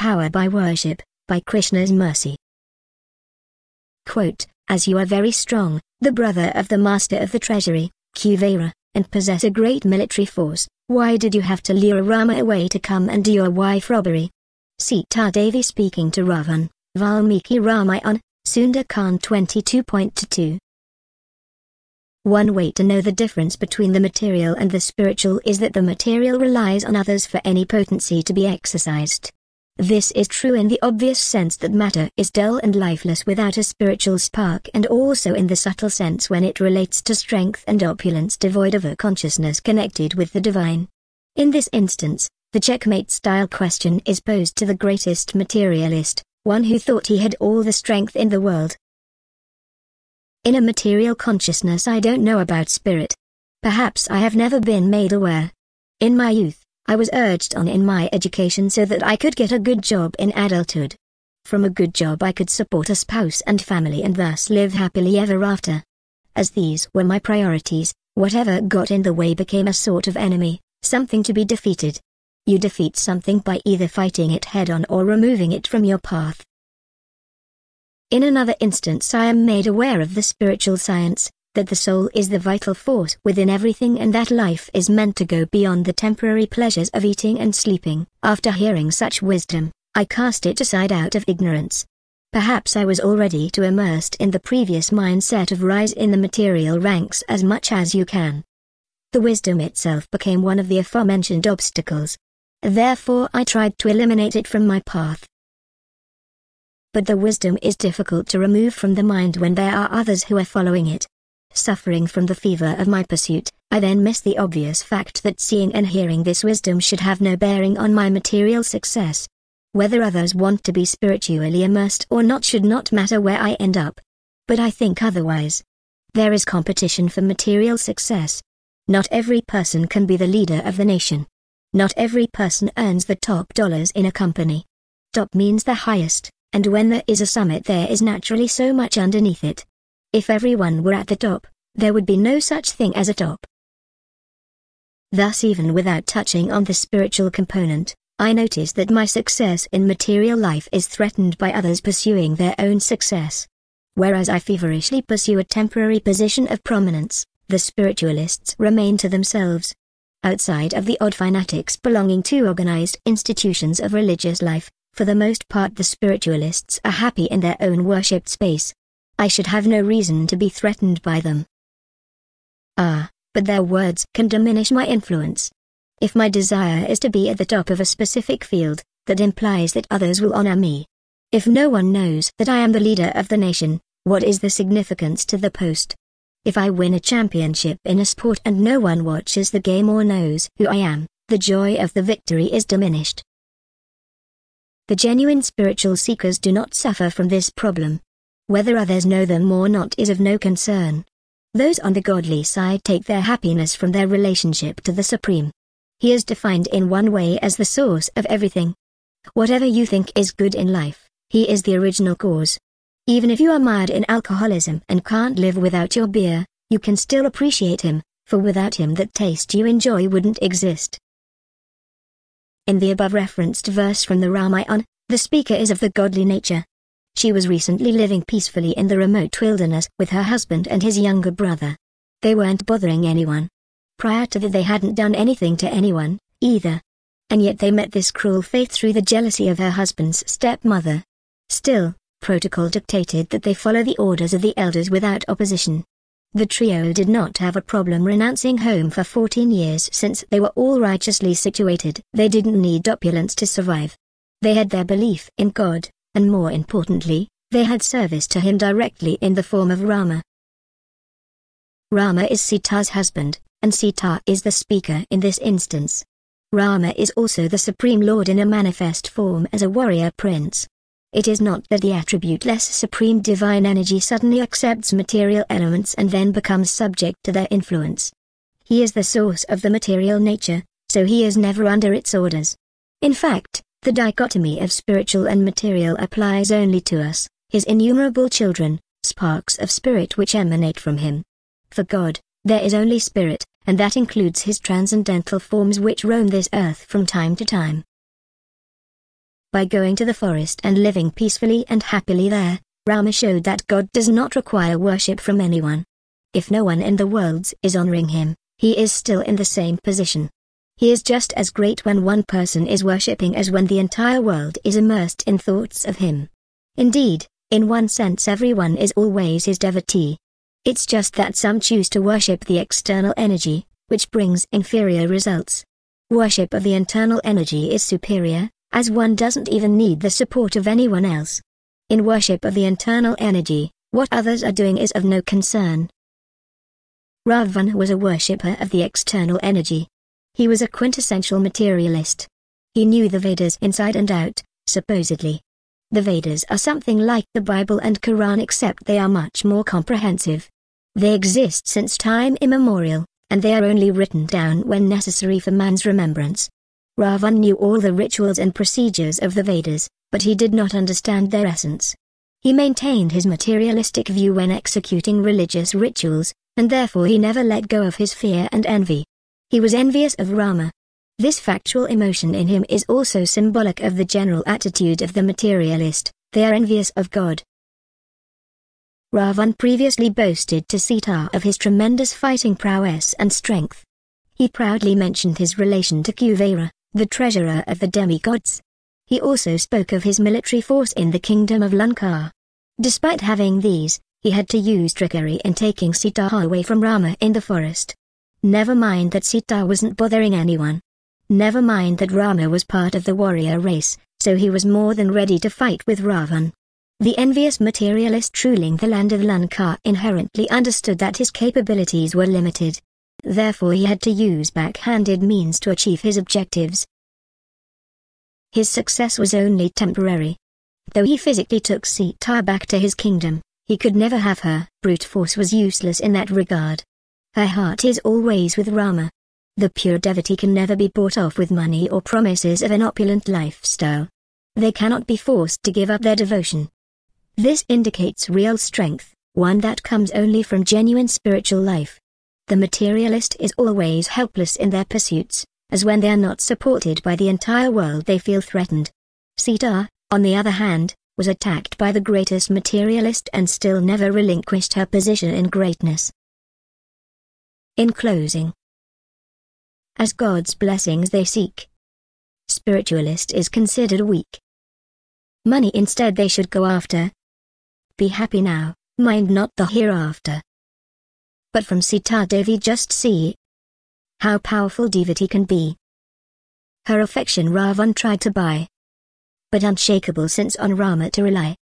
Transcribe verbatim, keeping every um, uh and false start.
power by worship, by Krishna's mercy. Quote, as you are very strong, the brother of the master of the treasury, Kuvera, and possess a great military force, why did you have to lure Rama away to come and do your wife robbery? Sita Devi speaking to Ravan, Valmiki Ramayana, Sundarkand twenty-two point two. One way to know the difference between the material and the spiritual is that the material relies on others for any potency to be exercised. This is true in the obvious sense that matter is dull and lifeless without a spiritual spark, and also in the subtle sense when it relates to strength and opulence devoid of a consciousness connected with the divine. In this instance, the checkmate-style question is posed to the greatest materialist, one who thought he had all the strength in the world. In a material consciousness I don't know about spirit. Perhaps I have never been made aware. In my youth, I was urged on in my education so that I could get a good job in adulthood. From a good job I could support a spouse and family and thus live happily ever after. As these were my priorities, whatever got in the way became a sort of enemy, something to be defeated. You defeat something by either fighting it head-on or removing it from your path. In another instance I am made aware of the spiritual science, that the soul is the vital force within everything and that life is meant to go beyond the temporary pleasures of eating and sleeping. After hearing such wisdom, I cast it aside out of ignorance. Perhaps I was already too immersed in the previous mindset of rise in the material ranks as much as you can. The wisdom itself became one of the aforementioned obstacles. Therefore I tried to eliminate it from my path. But the wisdom is difficult to remove from the mind when there are others who are following it. Suffering from the fever of my pursuit, I then miss the obvious fact that seeing and hearing this wisdom should have no bearing on my material success. Whether others want to be spiritually immersed or not should not matter where I end up. But I think otherwise. There is competition for material success. Not every person can be the leader of the nation. Not every person earns the top dollars in a company. Top means the highest, and when there is a summit there is naturally so much underneath it. If everyone were at the top, there would be no such thing as a top. Thus, even without touching on the spiritual component, I notice that my success in material life is threatened by others pursuing their own success. Whereas I feverishly pursue a temporary position of prominence, the spiritualists remain to themselves. Outside of the odd fanatics belonging to organized institutions of religious life, for the most part the spiritualists are happy in their own worshipped space. I should have no reason to be threatened by them. Ah, but their words can diminish my influence. If my desire is to be at the top of a specific field, that implies that others will honor me. If no one knows that I am the leader of the nation, what is the significance to the post? If I win a championship in a sport and no one watches the game or knows who I am, the joy of the victory is diminished. The genuine spiritual seekers do not suffer from this problem. Whether others know them or not is of no concern. Those on the godly side take their happiness from their relationship to the Supreme. He is defined in one way as the source of everything. Whatever you think is good in life, he is the original cause. Even if you are mired in alcoholism and can't live without your beer, you can still appreciate him, for without him that taste you enjoy wouldn't exist. In the above referenced verse from the Ramayana, the speaker is of the godly nature. She was recently living peacefully in the remote wilderness with her husband and his younger brother. They weren't bothering anyone. Prior to that they hadn't done anything to anyone, either. And yet they met this cruel fate through the jealousy of her husband's stepmother. Still, protocol dictated that they follow the orders of the elders without opposition. The trio did not have a problem renouncing home for fourteen years since they were all righteously situated. They didn't need opulence to survive. They had their belief in God, and more importantly, they had service to him directly in the form of Rama. Rama is Sita's husband, and Sita is the speaker in this instance. Rama is also the Supreme Lord in a manifest form as a warrior prince. It is not that the attribute-less supreme divine energy suddenly accepts material elements and then becomes subject to their influence. He is the source of the material nature, so he is never under its orders. In fact, the dichotomy of spiritual and material applies only to us, his innumerable children, sparks of spirit which emanate from him. For God, there is only spirit, and that includes his transcendental forms which roam this earth from time to time. By going to the forest and living peacefully and happily there, Rama showed that God does not require worship from anyone. If no one in the worlds is honoring him, he is still in the same position. He is just as great when one person is worshipping as when the entire world is immersed in thoughts of him. Indeed, in one sense everyone is always his devotee. It's just that some choose to worship the external energy, which brings inferior results. Worship of the internal energy is superior, as one doesn't even need the support of anyone else. In worship of the internal energy, what others are doing is of no concern. Ravana was a worshipper of the external energy. He was a quintessential materialist. He knew the Vedas inside and out, supposedly. The Vedas are something like the Bible and Quran, except they are much more comprehensive. They exist since time immemorial, and they are only written down when necessary for man's remembrance. Ravana knew all the rituals and procedures of the Vedas, but he did not understand their essence. He maintained his materialistic view when executing religious rituals, and therefore he never let go of his fear and envy. He was envious of Rama. This factual emotion in him is also symbolic of the general attitude of the materialist. They are envious of God. Ravana previously boasted to Sita of his tremendous fighting prowess and strength. He proudly mentioned his relation to Kuvera, the treasurer of the demigods. He also spoke of his military force in the kingdom of Lanka. Despite having these, he had to use trickery in taking Sita away from Rama in the forest. Never mind that Sita wasn't bothering anyone. Never mind that Rama was part of the warrior race, so he was more than ready to fight with Ravana. The envious materialist ruling the land of Lanka inherently understood that his capabilities were limited. Therefore he had to use backhanded means to achieve his objectives. His success was only temporary. Though he physically took Sita back to his kingdom, he could never have her. Brute force was useless in that regard. Her heart is always with Rama. The pure devotee can never be bought off with money or promises of an opulent lifestyle. They cannot be forced to give up their devotion. This indicates real strength, one that comes only from genuine spiritual life. The materialist is always helpless in their pursuits, as when they are not supported by the entire world they feel threatened. Sita, on the other hand, was attacked by the greatest materialist and still never relinquished her position in greatness. In closing, as God's blessings they seek, spiritualist is considered weak. Money instead they should go after. Be happy now, mind not the hereafter. But from Sita Devi just see how powerful devotee can be. Her affection Ravana tried to buy, but unshakable since on Rama to rely.